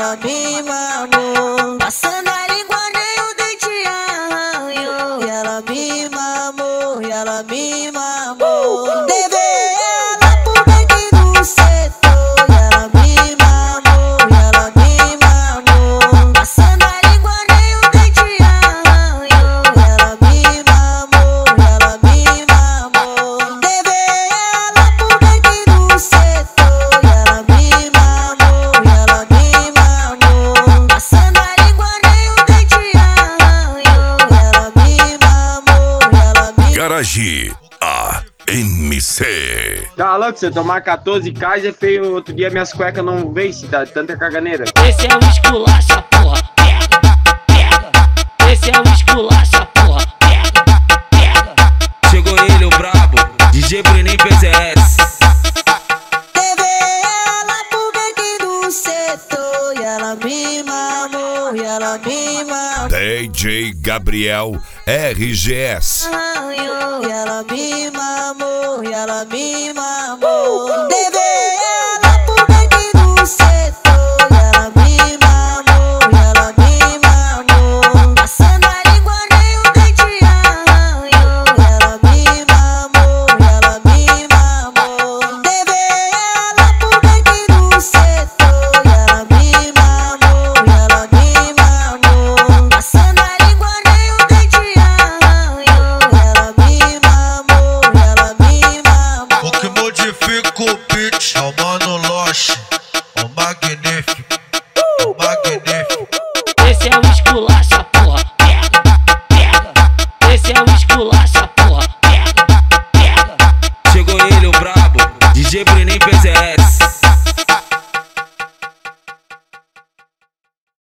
ela me mamou. Passando a língua nem o dente arranhou. E ela me mamou, e ela me mamou. Levei ela pro beck do setor. E ela me mamou, e ela me mamou. Passando a língua nem o dente arranhou. E ela me mamou, e ela me mamou. Levei ela pro beck do setor. E ela me mamou, e ela me mamou. Passando a língua nem o dente arranhou. E ela me mamou, e ela me Garage AMC. Tá louco, você tomar 14 caixas é feio. Outro dia minhas cuecas não veem se dá tanta caganeira. Esse é o esculacha, porra. Pega, pega. Esse é o esculacha, porra. Pega, pega. Chegou ele, o brabo, DJ Bruninho PZS. Levei ela pro beck do setor. E ela me mamou, e ela me mamou. DJ Gabriel RGS. E ela me mamou, e ela me mamou. Levei ela pro beck do setor. E ela me mamou, e ela me mamou. Passando a língua nem o dente arranhou. E ela me mamou, e ela me mamou. Levei ela pro beck do setor. E ela me mamou, e ela me mamou. Passando a língua nem o dente arranhou. E ela me mamou, e ela me mamou. O que modifica o beat é o Mano Loche, o magnífico, o magnífico. Esse é o esculacha, porra. Pega, pega. Esse é o esculacha, porra. Pega, pega. Chegou ele, o brabo, DJ Bruninho PZS.